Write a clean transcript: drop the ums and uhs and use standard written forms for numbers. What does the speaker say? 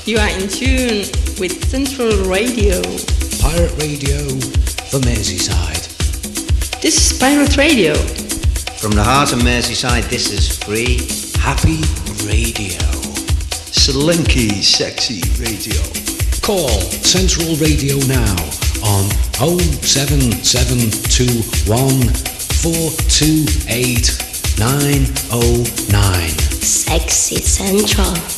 You are in tune with Central Radio. Pirate Radio for Merseyside. This is Pirate Radio. From the heart of Merseyside, this is Free Happy Radio. Slinky Sexy Radio. Call Central Radio now on 07721 428 909. Sexy Central.